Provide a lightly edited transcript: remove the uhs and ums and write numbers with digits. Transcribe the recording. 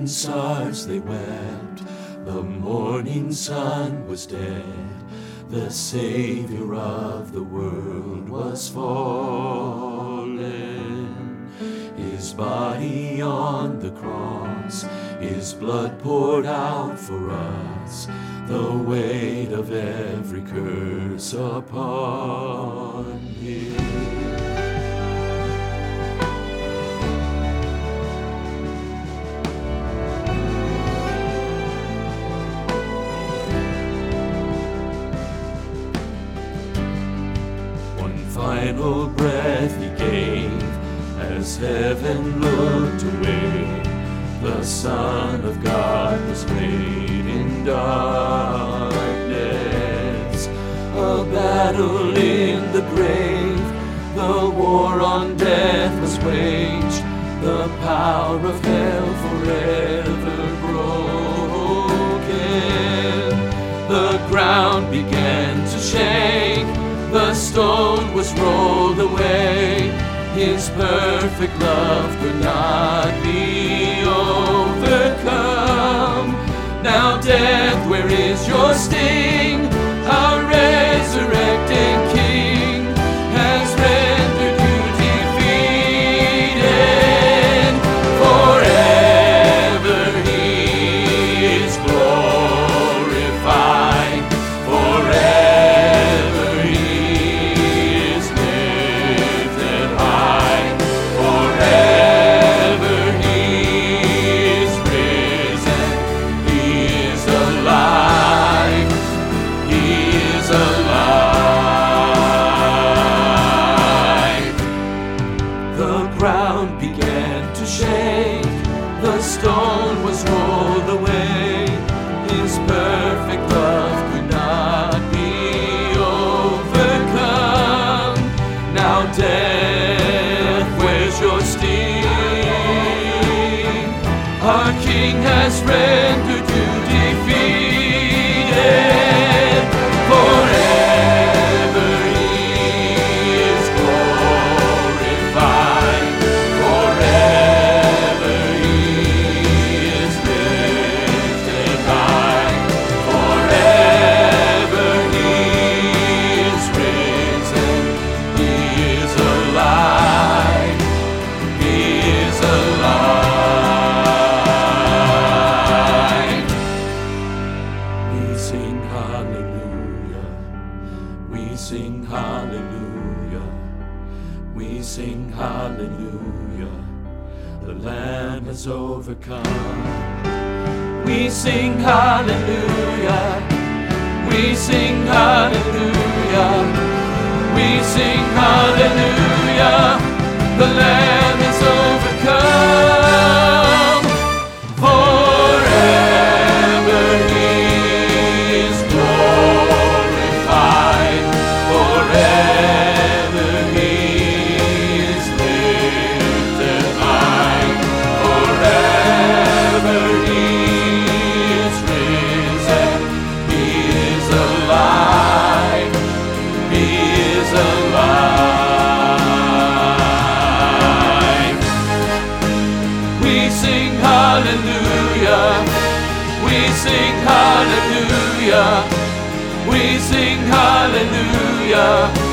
morning stars they wept, the morning sun was dead, the Savior of the world was fallen. His body on the cross, His blood poured out for us, the weight of every curse upon Him. Final breath He gave as heaven looked away. The Son of God was laid in darkness. A battle in the grave, the war on death was waged. The power of hell forever broken. The ground began to shake, the stone was rolled away. His perfect love could not be overcome. Now death, where is your sting? Our resurrected King has rendered you defeated. Forever He is glorified. Forever He is lifted high. Forever He is risen. He is alive. He is alive. The ground began to shake, the stone was rolled away. His perfect love could not be overcome. Now death, where's your sting? Our King has rendered you defeated. Forever He is glorified. Forever He is lifted high. Forever He is risen. He is alive. He is alive. We sing hallelujah. We sing hallelujah. We sing hallelujah. The Lamb has overcome. We sing hallelujah. We sing hallelujah. We sing hallelujah. The Lamb is overcome. Forever He is glorified. Forever He is lifted high. Forever He is risen. He is alive. He is alive. We sing hallelujah. We sing hallelujah. We sing hallelujah.